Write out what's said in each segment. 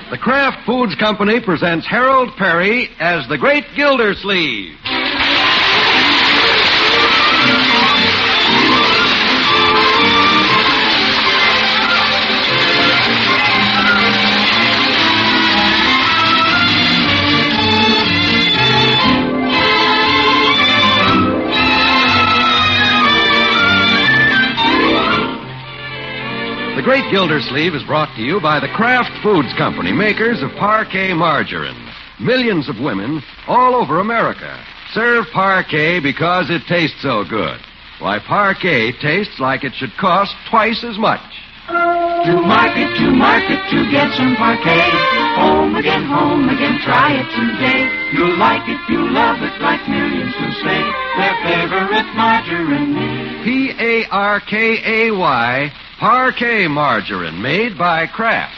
The Kraft Foods Company presents Harold Perry as the Great Gildersleeve. The Great Gildersleeve is brought to you by the Kraft Foods Company, makers of Parquet margarine. Millions of women all over America serve Parquet because it tastes so good. Why, Parquet tastes like it should cost twice as much. To market, to get some Parquet. Home again, try it today. You'll like it, you'll love it, like millions who say their favorite margarine. Parkay, Parquet margarine, made by Kraft.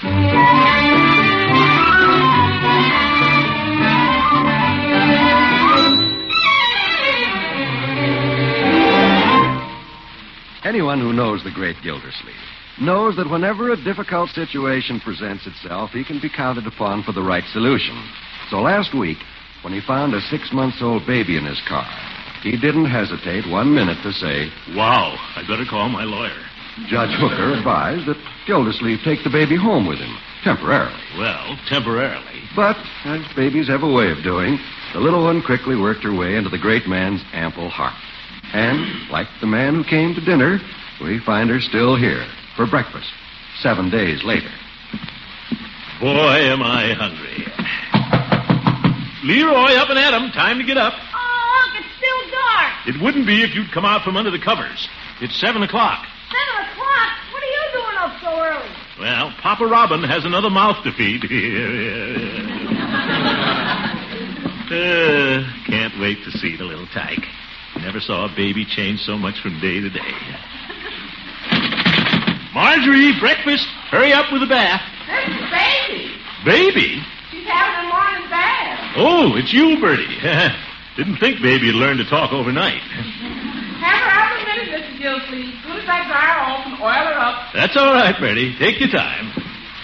Anyone who knows the Great Gildersleeve knows that whenever a difficult situation presents itself, he can be counted upon for the right solution. So last week, when he found a 6-month-old baby in his car, he didn't hesitate 1 minute to say, "Wow, I better call my lawyer." Judge Hooker advised that Gildersleeve take the baby home with him, temporarily. Well, temporarily. But, as babies have a way of doing, the little one quickly worked her way into the great man's ample heart. And, like the man who came to dinner, we find her still here for breakfast, 7 days later. Boy, am I hungry. Leroy, up and at 'em. Time to get up. Oh, Unc, it's still dark. It wouldn't be if you'd come out from under the covers. It's 7 o'clock. 7 o'clock? What are you doing up so early? Well, Papa Robin has another mouth to feed. Can't wait to see the little tyke. Never saw a baby change so much from day to day. Marjorie, breakfast. Hurry up with the bath. There's the baby. Baby? She's having a morning bath. Oh, it's you, Bertie. Didn't think baby'd learn to talk overnight. Have her out in a minute, Mr. Gildersleeve. As soon as I dry her off and oil her up. That's all right, Bertie. Take your time.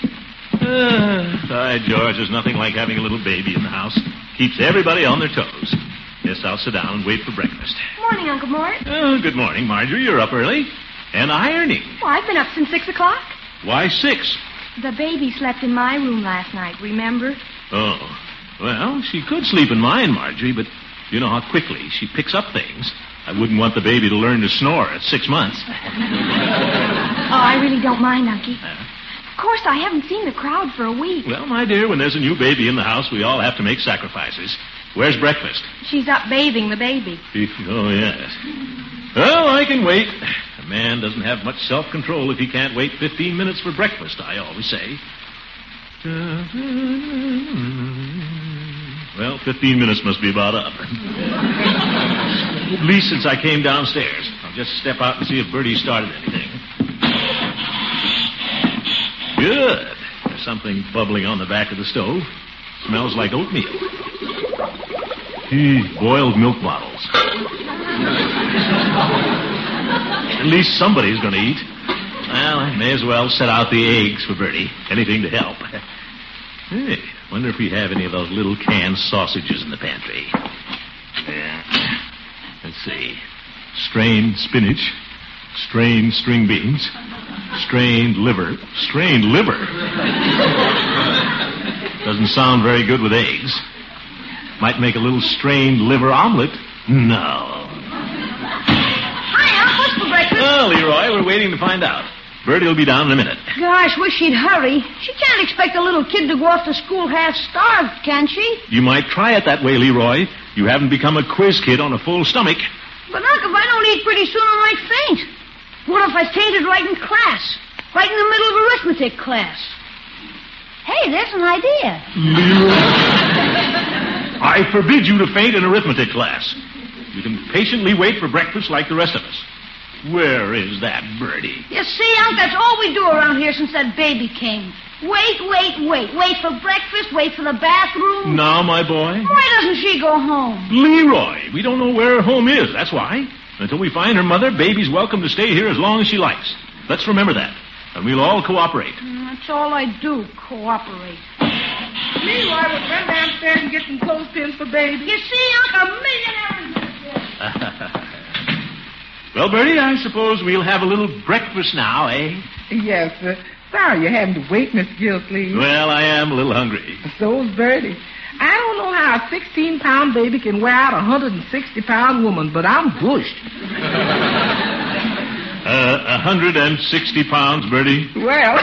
By George, there's nothing like having a little baby in the house. Keeps everybody on their toes. Yes, I'll sit down and wait for breakfast. Morning, Uncle Mort. Oh, good morning, Marjorie. You're up early. And ironing. Well, I've been up since 6 o'clock. Why 6? The baby slept in my room last night, remember? Oh. Well, she could sleep in mine, Marjorie, but you know how quickly she picks up things. I wouldn't want the baby to learn to snore at 6 months. Oh, I really don't mind, Unky. Of course, I haven't seen the crowd for a week. Well, my dear, when there's a new baby in the house, we all have to make sacrifices. Where's breakfast? She's up bathing the baby. Oh, yes. Well, I can wait. A man doesn't have much self-control if he can't wait 15 minutes for breakfast, I always say. Well, 15 minutes must be about up. At least since I came downstairs. I'll just step out and see if Bertie started anything. Good. There's something bubbling on the back of the stove. Smells like oatmeal. Boiled milk bottles. At least somebody's going to eat. Well, I may as well set out the eggs for Bertie. Anything to help. Hey, wonder if we have any of those little canned sausages in the pantry. Yeah. Let's see. Strained spinach. Strained string beans. Strained liver. Strained liver? Doesn't sound very good with eggs. Might make a little strained liver omelet. No. Hi, Unc. What's for breakfast? Oh, Leroy, we're waiting to find out. Bertie will be down in a minute. Gosh, wish she'd hurry. She can't expect a little kid to go off to school half-starved, can she? You might try it that way, Leroy. You haven't become a quiz kid on a full stomach. But, Unc, if I don't eat pretty soon, I might faint. What if I fainted right in class? Right in the middle of arithmetic class? Hey, there's an idea. Leroy. I forbid you to faint in arithmetic class. You can patiently wait for breakfast like the rest of us. Where is that Bertie? You see, Unc, that's all we do around here since that baby came. Wait. Wait for breakfast, wait for the bathroom. Now, my boy. Why doesn't she go home? Leroy, we don't know where her home is, that's why. Until we find her mother, baby's welcome to stay here as long as she likes. Let's remember that. and we'll all cooperate. That's all I do, cooperate. Leroy was run downstairs and get some clothespins for baby. You see, Uncle Millionaire. Well, Bertie, I suppose we'll have a little breakfast now, eh? Yes, sir. Sorry you're having to wait, Miss Gilsleeve. Well, I am a little hungry. So's Bertie. I don't know how a 16-pound baby can wear out a 160-pound woman, but I'm bushed. 160 pounds, Bertie. Well.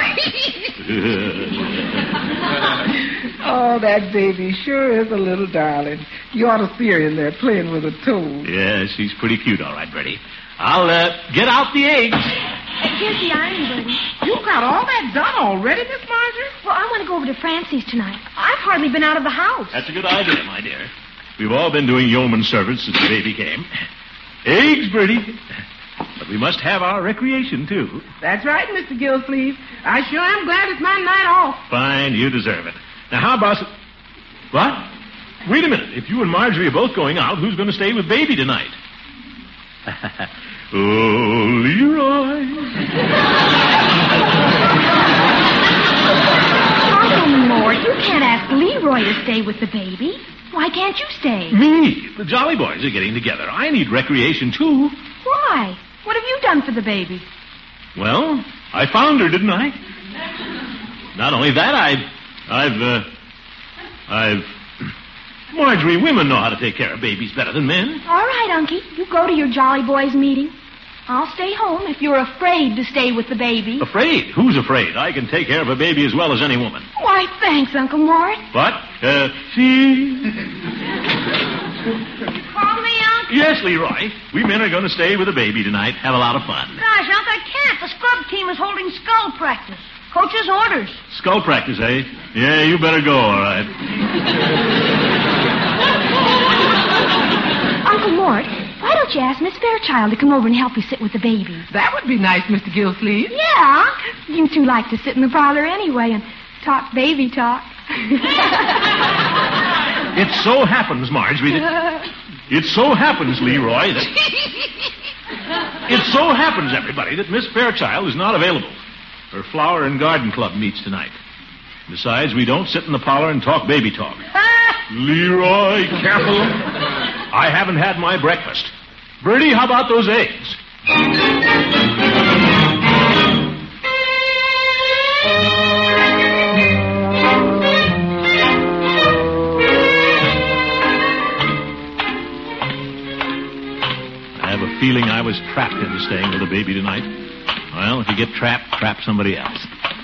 Oh, that baby sure is a little darling. You ought to see her in there playing with her toes. Yeah, she's pretty cute, all right, Bertie. I'll get out the eggs. Here's the iron, Bertie. You got all that done already, Miss Marjorie? Well, I want to go over to Francie's tonight. I've hardly been out of the house. That's a good idea, my dear. We've all been doing yeoman service since the baby came. Eggs, Bertie. But we must have our recreation, too. That's right, Mr. Gilsleeve. I sure am glad it's my night off. Fine, you deserve it. Now, how about... What? Wait a minute. If you and Marjorie are both going out, who's going to stay with baby tonight? Oh, Leroy. Uncle Mort, you can't ask Leroy to stay with the baby. Why can't you stay? Me? The Jolly Boys are getting together. I need recreation, too. Why? What have you done for the baby? Well, I found her, didn't I? Not only that, I've... Marjorie, women know how to take care of babies better than men. All right, Unky. You go to your Jolly Boys meeting. I'll stay home if you're afraid to stay with the baby. Afraid? Who's afraid? I can take care of a baby as well as any woman. Why, thanks, Uncle Mort. What? See? Call me, Unc? Yes, Leroy. We men are going to stay with the baby tonight. Have a lot of fun. Gosh, Unc, I can't. The scrub team is holding skull practice. Coach's orders. Skull practice, eh? Yeah, you better go, all right. Uncle Mort, why don't you ask Miss Fairchild to come over and help you sit with the baby? That would be nice, Mr. Gilsleeve. Yeah, Unc. You two like to sit in the parlor anyway and talk baby talk. It so happens, Marjorie, it so happens, Leroy, that... It so happens, everybody, that Miss Fairchild is not available. Her flower and garden club meets tonight. Besides, we don't sit in the parlor and talk baby talk. Leroy, careful. I haven't had my breakfast. Bertie, how about those eggs? I have a feeling I was trapped into staying with a baby tonight. Well, if you get trapped, trap somebody else.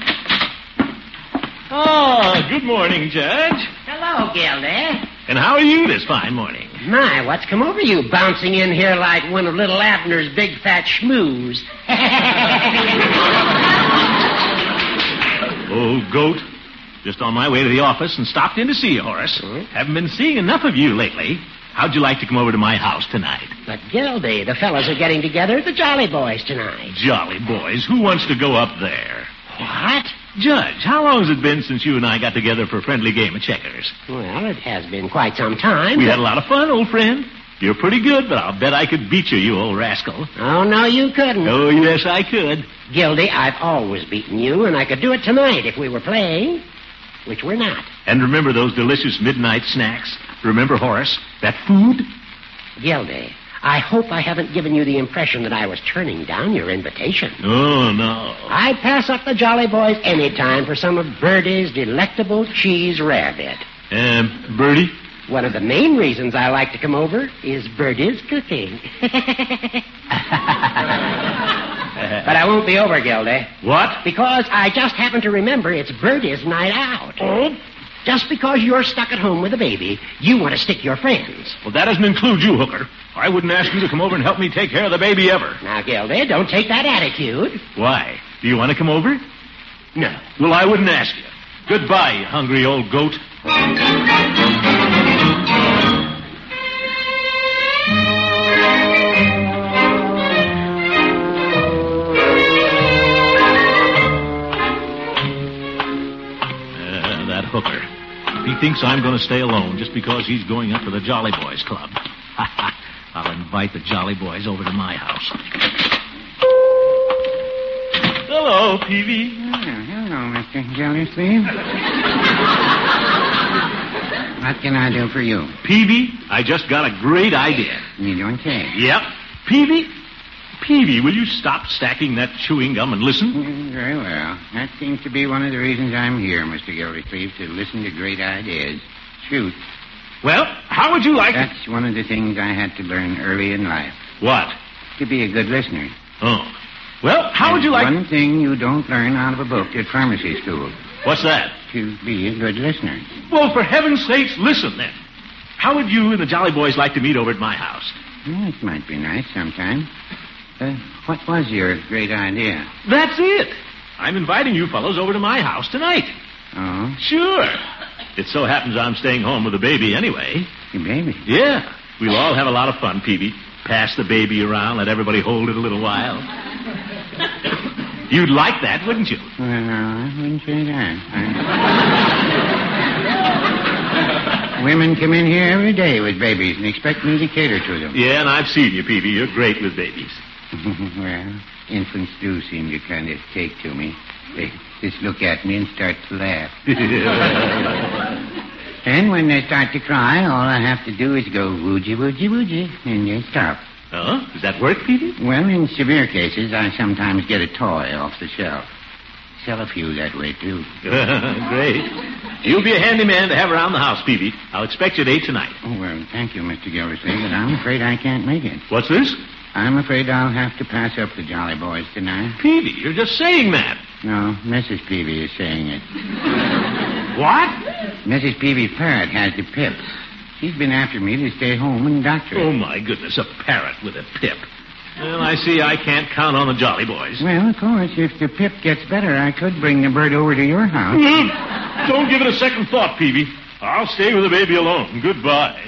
Oh, good morning, Judge. Hello, Gildy. And how are you this fine morning? My, what's come over you bouncing in here like one of little Abner's big fat schmoos? Oh, goat. Just on my way to the office and stopped in to see you, Horace. Haven't been seeing enough of you lately. How'd you like to come over to my house tonight? But, Gildy, the fellas are getting together at the Jolly Boys tonight. Jolly Boys? Who wants to go up there? What? Judge, how long has it been since you and I got together for a friendly game of checkers? Well, it has been quite some time. We had a lot of fun, old friend. You're pretty good, but I'll bet I could beat you, you old rascal. Oh, no, you couldn't. Oh, yes, I could. Gildy, I've always beaten you, and I could do it tonight if we were playing, which we're not. And remember those delicious midnight snacks? Remember, Horace, that food? Gildy, I hope I haven't given you the impression that I was turning down your invitation. Oh, no. I'd pass up the Jolly Boys any time for some of Bertie's delectable cheese rarebit. Bertie? One of the main reasons I like to come over is Bertie's cooking. But I won't be over, Gildy. What? Because I just happen to remember it's Bertie's night out. Oh? Just because you're stuck at home with a baby, you want to stick your friends. Well, that doesn't include you, Hooker. I wouldn't ask you to come over and help me take care of the baby ever. Now, Gildy, don't take that attitude. Why? Do you want to come over? No. Well, I wouldn't ask you. Goodbye, you hungry old goat. That Hooker. He thinks I'm going to stay alone just because he's going up to the Jolly Boys Club. I'll invite the Jolly Boys over to my house. Hello, Peavy. Hello, Mr. Gildersleeve. What can I do for you? Peavy, I just got a great idea. You don't say. Yep. Peavy, will you stop stacking that chewing gum and listen? Very well. That seems to be one of the reasons I'm here, Mr. Gildersleeve, to listen to great ideas. Shoot. Well, how would you like That's one of the things I had to learn early in life. What? To be a good listener. Oh. Well, how would you like... One thing you don't learn out of a book at pharmacy school. What's that? To be a good listener. Well, for heaven's sakes, listen then. How would you and the Jolly Boys like to meet over at my house? Well, it might be nice sometime. What was your great idea? That's it. I'm inviting you fellows over to my house tonight. Oh? Sure. It so happens I'm staying home with the baby anyway. Your baby? Yeah. We'll all have a lot of fun, Peavy. Pass the baby around, let everybody hold it a little while. You'd like that, wouldn't you? Well, I wouldn't say that. Women come in here every day with babies and expect me to cater to them. Yeah, and I've seen you, Peavy. You're great with babies. Well, infants do seem to kind of take to me. They just look at me and start to laugh. And when they start to cry, all I have to do is go woogie, woogie, woogie, and they stop. Oh? Does that work, Peavy? Well, in severe cases, I sometimes get a toy off the shelf. Sell a few that way, too. Great. You'll be a handy man to have around the house, Peavy. I'll expect you at 8 tonight. Oh, well, thank you, Mr. Gildersleeve, but I'm afraid I can't make it. What's this? I'm afraid I'll have to pass up the Jolly Boys tonight. Peavy, you're just saying that. No, Mrs. Peavy is saying it. What? Mrs. Peavy's parrot has the pip. She's been after me to stay home and doctor it. Oh, my goodness, a parrot with a pip. Well, I see I can't count on the Jolly Boys. Well, of course, if the pip gets better, I could bring the bird over to your house. Don't give it a second thought, Peavy. I'll stay with the baby alone. Goodbye.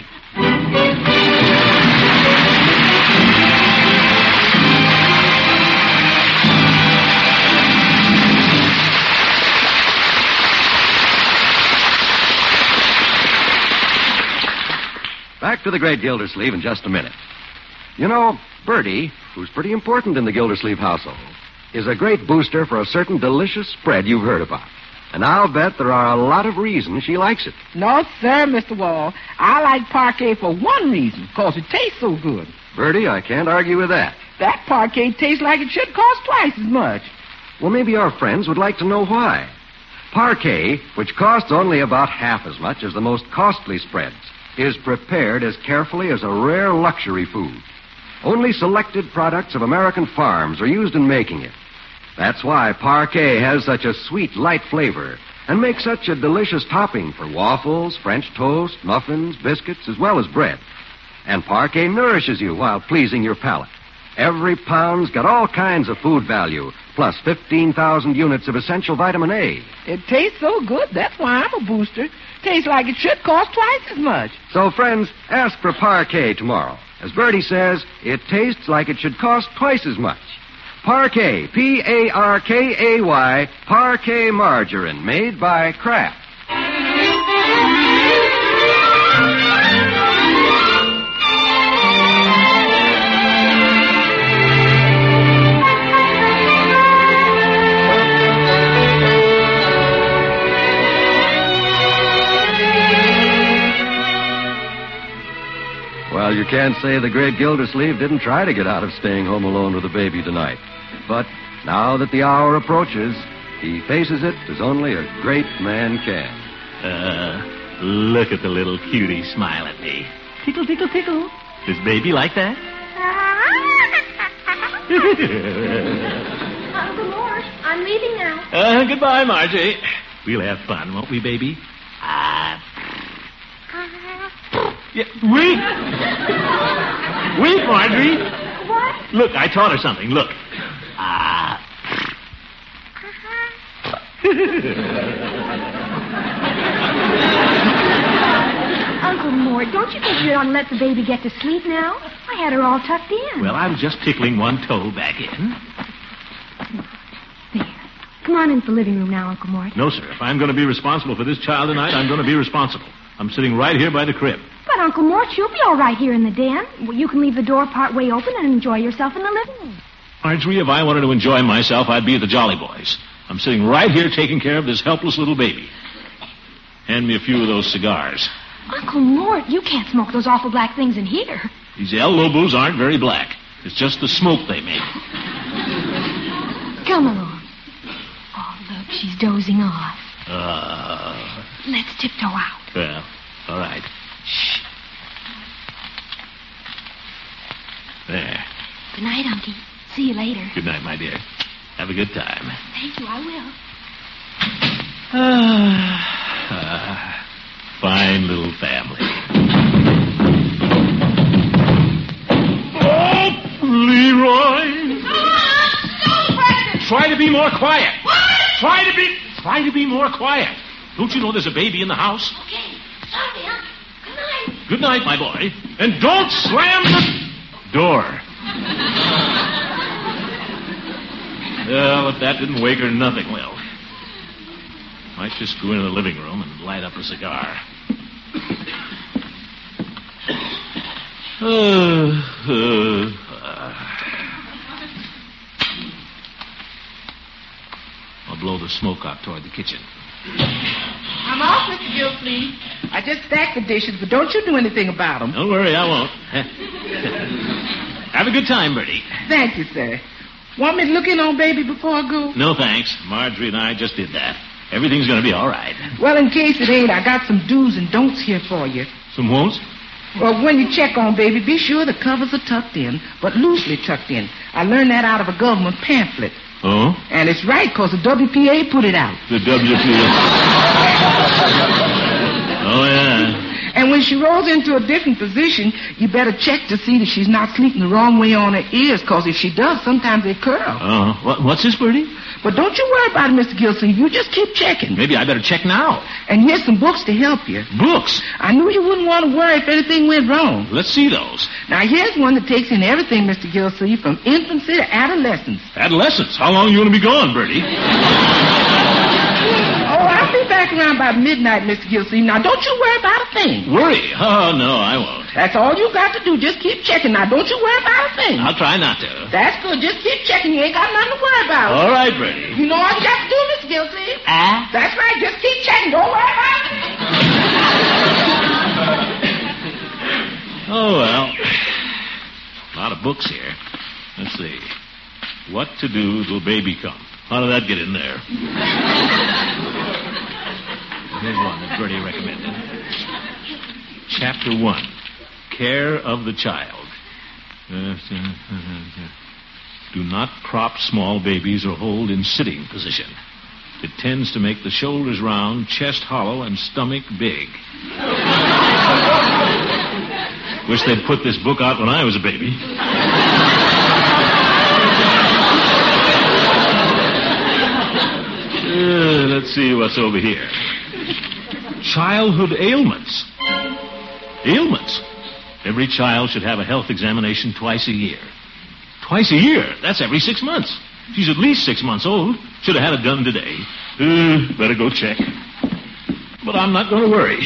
Back to the great Gildersleeve in just a minute. You know, Bertie, who's pretty important in the Gildersleeve household, is a great booster for a certain delicious spread you've heard about. And I'll bet there are a lot of reasons she likes it. No, sir, Mr. Wall. I like parquet for one reason, because it tastes so good. Bertie, I can't argue with that. That parquet tastes like it should cost twice as much. Well, maybe our friends would like to know why. Parquet, which costs only about half as much as the most costly spreads, is prepared as carefully as a rare luxury food. Only selected products of American farms are used in making it. That's why parquet has such a sweet, light flavor and makes such a delicious topping for waffles, French toast, muffins, biscuits, as well as bread. And parquet nourishes you while pleasing your palate. Every pound's got all kinds of food value, plus 15,000 units of essential vitamin A. It tastes so good, that's why I'm a booster. Tastes like it should cost twice as much. So, friends, ask for parquet tomorrow. As Bertie says, it tastes like it should cost twice as much. Parquet, P-A-R-K-A-Y, Parquet margarine, made by Kraft. Well, you can't say the great Gildersleeve didn't try to get out of staying home alone with the baby tonight. But now that the hour approaches, he faces it as only a great man can. Look at the little cutie smile at me. Tickle, tickle, tickle. Does baby like that? Uncle Mort, I'm leaving now. Goodbye, Margie. We'll have fun, won't we, baby? Yeah, wait! Wait, Marjorie! What? Look, I taught her something. Look. Uncle Mort, don't you think you ought to let the baby get to sleep now? I had her all tucked in. Well, I was just tickling one toe back in. There. Come on into the living room now, Uncle Mort. No, sir. If I'm going to be responsible for this child tonight, I'm going to be responsible. I'm sitting right here by the crib. But, Uncle Mort, you'll be all right here in the den. Well, you can leave the door part way open and enjoy yourself in the living room. Marjorie, if I wanted to enjoy myself, I'd be at the Jolly Boys. I'm sitting right here taking care of this helpless little baby. Hand me a few of those cigars. Uncle Mort, you can't smoke those awful black things in here. These El Lobos aren't very black. It's just the smoke they make. Come along. Oh, look, she's dozing off. Let's tiptoe out. Well, all right. Shh. There. Good night, Unky. See you later. Good night, my dear. Have a good time. Thank you, I will. Fine little family. Oh, Leroy! Try to be more quiet. What? Try to be more quiet. Don't you know there's a baby in the house? Okay. Sorry, Unc. Good night. Good night, my boy. And don't slam the door. Well, if that didn't wake her, nothing will. Might just go into the living room and light up a cigar. I'll blow the smoke out toward the kitchen. I'm off, Mr. Gilsleeve. I just stacked the dishes, but don't you do anything about them. Don't worry, I won't. Have a good time, Bertie. Thank you, sir. Want me to look in on baby before I go? No, thanks. Marjorie and I just did that. Everything's going to be all right. Well, in case it ain't, I got some do's and don'ts here for you. Some won'ts? Well, when you check on baby, be sure the covers are tucked in, but loosely tucked in. I learned that out of a government pamphlet. Oh? And it's right, because the WPA put it out. The WPA. Oh, yeah. And when she rolls into a different position, you better check to see that she's not sleeping the wrong way on her ears, because if she does, sometimes they curl. Oh, what's this, Bertie? But don't you worry about it, Mr. Gilsleeve. You just keep checking. Maybe I better check now. And here's some books to help you. Books? I knew you wouldn't want to worry if anything went wrong. Let's see those. Now, here's one that takes in everything, Mr. Gilsleeve, from infancy to adolescence. Adolescence? How long are you going to be gone, Bertie? Oh, I'll be back around by midnight, Mr. Gilsleeve. Now, don't you worry about a thing. Worry? Oh, no, I won't. That's all you got to do. Just keep checking. Now, don't you worry about a thing. I'll try not to. That's good. Just keep checking. You ain't got nothing to worry about. All right, Bertie. You know all you got to do, Mr. Gilsleeve? That's right. Just keep checking. Don't worry about it. Oh, well. A lot of books here. Let's see. What to do till baby come. How did that get in there? Here's one that Bertie recommended. Chapter 1. Care of the child. Do not prop small babies or hold in sitting position. It tends to make the shoulders round, chest hollow, and stomach big. Wish they'd put this book out when I was a baby. Let's see what's over here. Childhood ailments. Ailments? Every child should have a health examination twice a year. Twice a year? That's every 6 months. She's at least 6 months old. Should have had it done today. Better go check. But I'm not going to worry.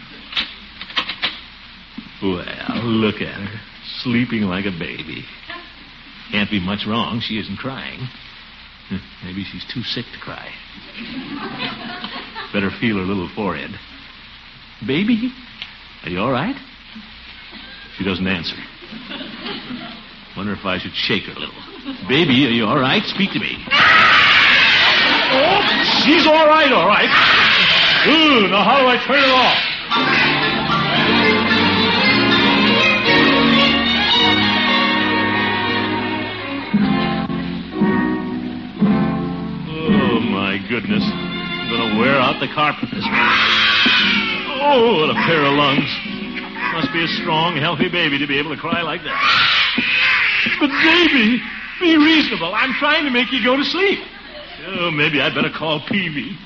Well, look at her. Sleeping like a baby. Can't be much wrong. She isn't crying. Maybe she's too sick to cry. Better feel her little forehead. Baby, are you all right? She doesn't answer. Wonder if I should shake her a little. Baby, are you all right? Speak to me. Oh, she's all right, all right. Now how do I turn it off? Goodness. I'm going to wear out the carpet this week. Oh, what a pair of lungs. Must be a strong, healthy baby to be able to cry like that. But, baby, be reasonable. I'm trying to make you go to sleep. Oh, maybe I'd better call Peavy.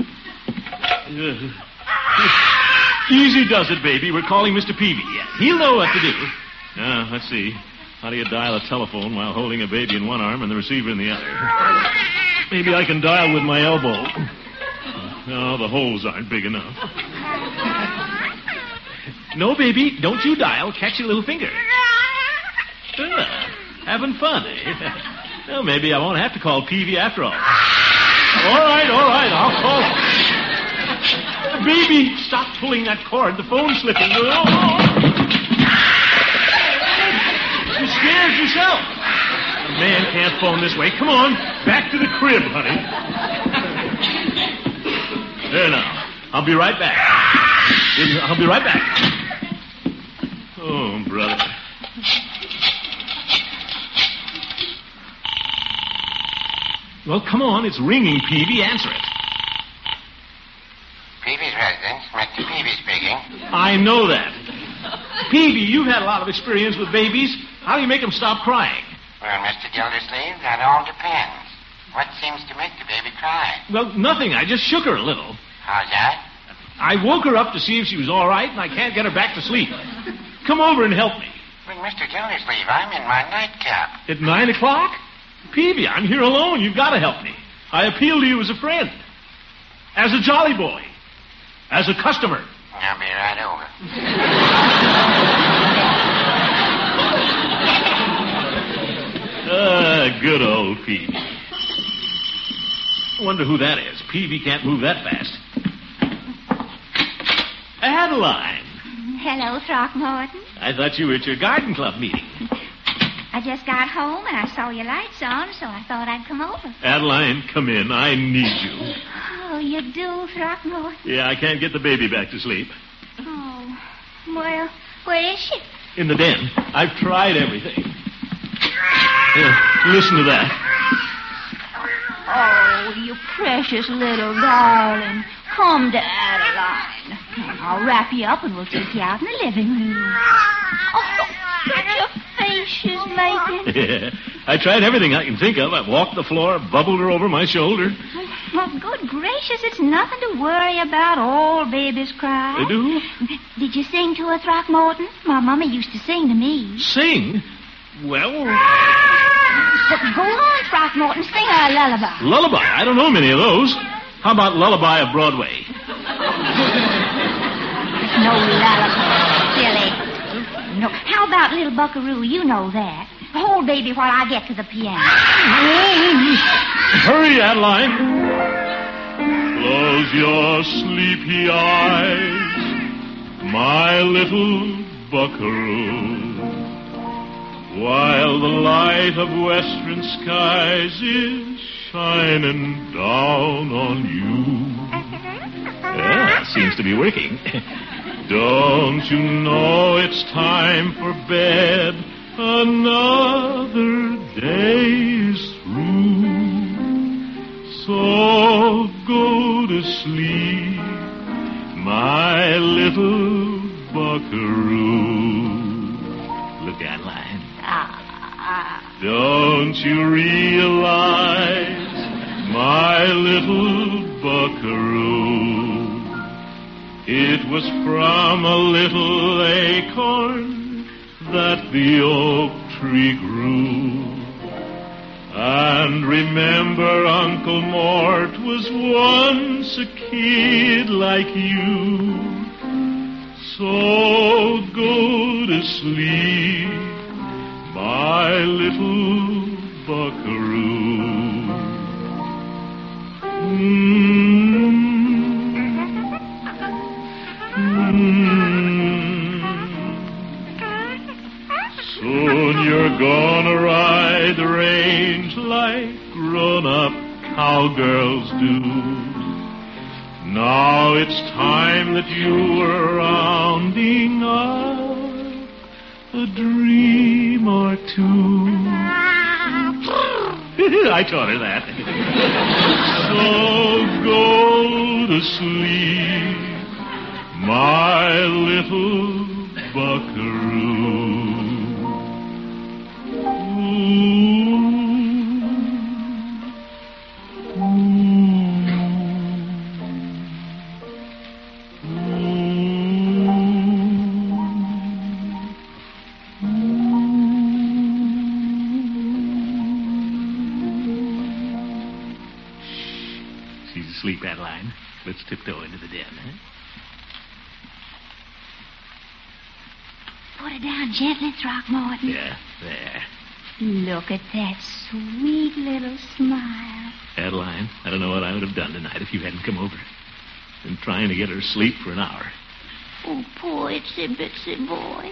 Easy does it, baby. We're calling Mr. Peavy. He'll know what to do. Now, let's see. How do you dial a telephone while holding a baby in one arm and the receiver in the other? Maybe I can dial with my elbow. No, the holes aren't big enough. No, baby, don't you dial. Catch your little finger. Having fun, eh? Well, maybe I won't have to call Peavy after all. All right. I'll call. Baby, stop pulling that cord. The phone's slipping. Oh. You scared yourself. A man can't phone this way. Come on, back to the crib, honey. There now. I'll be right back. Oh, brother. Well, come on. It's ringing, Peavy. Answer it. Peavy's residence. Mr. Peavy speaking. I know that. Peavy, you've had a lot of experience with babies. How do you make them stop crying? Well, Mr. Gildersleeve, that all depends. What seems to make the baby cry? Well, nothing. I just shook her a little. How's that? I woke her up to see if she was all right, and I can't get her back to sleep. Come over and help me. Well, Mr. Gildersleeve, I'm in my nightcap. At 9 o'clock? Peavy, I'm here alone. You've got to help me. I appeal to you as a friend. As a jolly boy. As a customer. I'll be right over. Good old Peavy. I wonder who that is. Peavy can't move that fast. Adeline. Hello, Throckmorton. I thought you were at your garden club meeting. I just got home and I saw your lights on, so I thought I'd come over. Adeline, come in. I need you. Oh, you do, Throckmorton? Yeah, I can't get the baby back to sleep. Oh, well, where is she? In the den. I've tried everything. Here, listen to that. Oh, you precious little darling. Come to Adeline. I'll wrap you up and we'll take you out in the living room. Oh, look at your face she's making. Yeah, I tried everything I can think of. I walked the floor, bubbled her over my shoulder. Well, good gracious, it's nothing to worry about. All babies cry. They do? Did you sing to her, Throckmorton? My mama used to sing to me. Sing? Well... But go on, Throckmorton. Sing her a lullaby. Lullaby? I don't know many of those. How about Lullaby of Broadway? No lullaby, silly. No. How about Little Buckaroo? You know that. Hold baby while I get to the piano. Hurry, Adeline. Close your sleepy eyes, my little buckaroo, while the light of western skies is shining down on you. Yeah, seems to be working. Don't you know it's time for bed? Another day is through. So go to sleep, my little buckaroo. Look, Adeline. Don't you realize, my little buckaroo, it was from a little acorn that the oak tree grew. And remember, Uncle Mort was once a kid like you. So go to sleep, my little buckaroo. Soon you're gonna ride the range like grown-up cowgirls do. Now it's time that you were rounding up a dream or two. I taught her that. So go to sleep, my little buckaroo. She's asleep, Adeline. Let's tiptoe into the den, huh? Put her down gently, Throckmorton. Yeah, there. Look at that sweet little smile. Adeline, I don't know what I would have done tonight if you hadn't come over. Been trying to get her to sleep for an hour. Oh, poor itsy bitsy boy.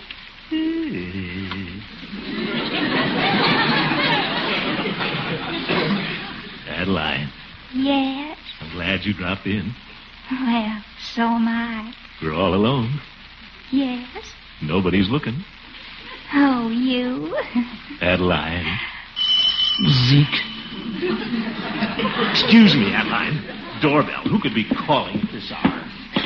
Adeline. Yes? I'm glad you dropped in. Well, so am I. We're all alone. Yes? Nobody's looking. Oh, you? Adeline. Zeke. Excuse me, Adeline. Doorbell. Who could be calling at this hour?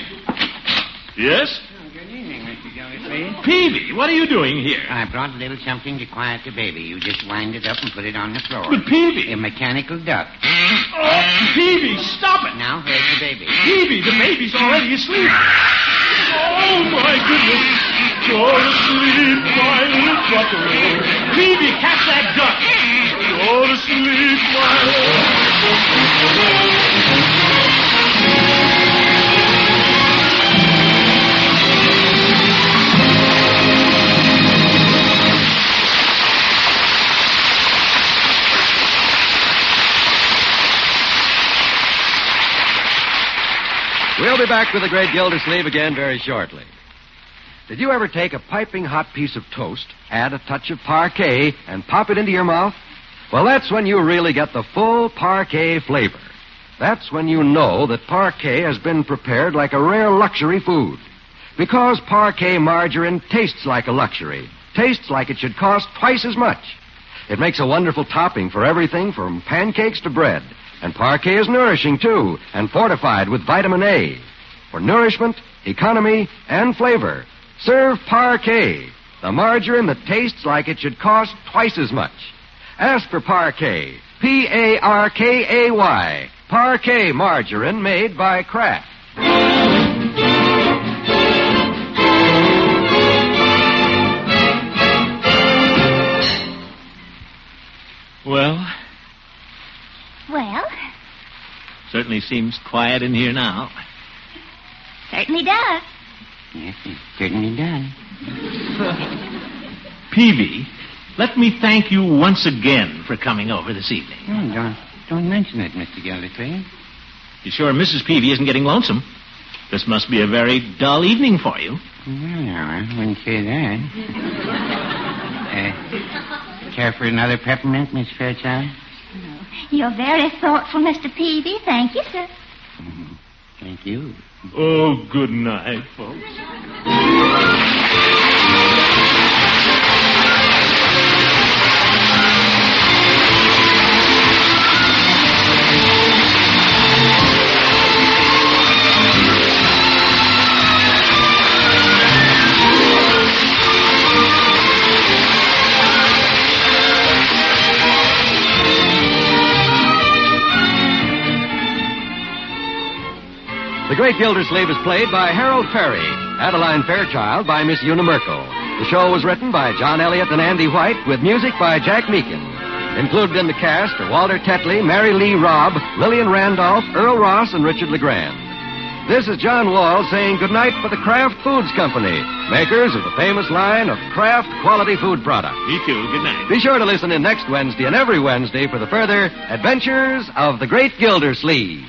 Yes? Good evening, Mr. Gildersleeve. Peavy, what are you doing here? I brought a little something to quiet the baby. You just wind it up and put it on the floor. But Peavy! A mechanical duck. Oh, Peavy, stop it! Now, where's the baby? Peavy, the baby's already asleep. Oh, my goodness. Go to sleep, my little buckaroo. Peavy, catch that duck. Go to sleep, my little... We'll be back with the Great Gildersleeve again very shortly. Did you ever take a piping hot piece of toast, add a touch of parquet, and pop it into your mouth? Well, that's when you really get the full parquet flavor. That's when you know that parquet has been prepared like a rare luxury food. Because parquet margarine tastes like a luxury, tastes like it should cost twice as much. It makes a wonderful topping for everything from pancakes to bread. And parquet is nourishing, too, and fortified with vitamin A. For nourishment, economy, and flavor, serve parquet, the margarine that tastes like it should cost twice as much. Ask for parquet, Parkay, parquet margarine made by Kraft. Well? Well? Certainly seems quiet in here now. Certainly does. Yes, it certainly does. Peavy, let me thank you once again for coming over this evening. Oh, don't mention it, Mr. Gildersleeve. You sure Mrs. Peavy isn't getting lonesome? This must be a very dull evening for you. No, I wouldn't say that. Care for another peppermint, Miss Fairchild? You're very thoughtful, Mr. Peavy. Thank you, sir. Thank you. Oh, good night, folks. The Great Gildersleeve is played by Harold Perry, Adeline Fairchild by Miss Una Merkel. The show was written by John Elliott and Andy White with music by Jack Meakin. Included in the cast are Walter Tetley, Mary Lee Robb, Lillian Randolph, Earl Ross, and Richard LeGrand. This is John Wall saying goodnight for the Kraft Foods Company, makers of the famous line of Kraft quality food products. Me too. Good night. Be sure to listen in next Wednesday and every Wednesday for the further adventures of the Great Gildersleeve.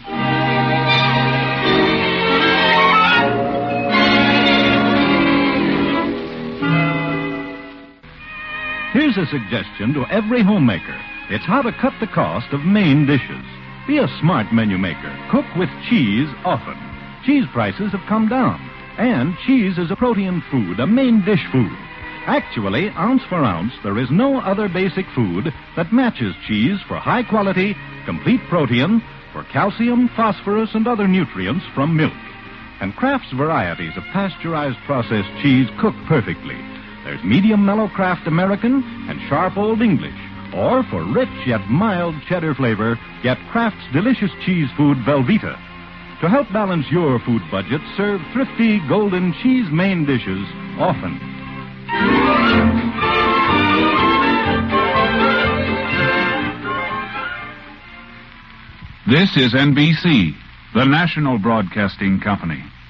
Here's a suggestion to every homemaker. It's how to cut the cost of main dishes. Be a smart menu maker. Cook with cheese often. Cheese prices have come down. And cheese is a protein food, a main dish food. Actually, ounce for ounce, there is no other basic food that matches cheese for high quality, complete protein, for calcium, phosphorus, and other nutrients from milk. And Kraft's varieties of pasteurized processed cheese cook perfectly. There's medium mellow Kraft American and sharp Old English. Or for rich yet mild cheddar flavor, get Kraft's delicious cheese food Velveeta. To help balance your food budget, serve thrifty golden cheese main dishes often. This is NBC, the national broadcasting company.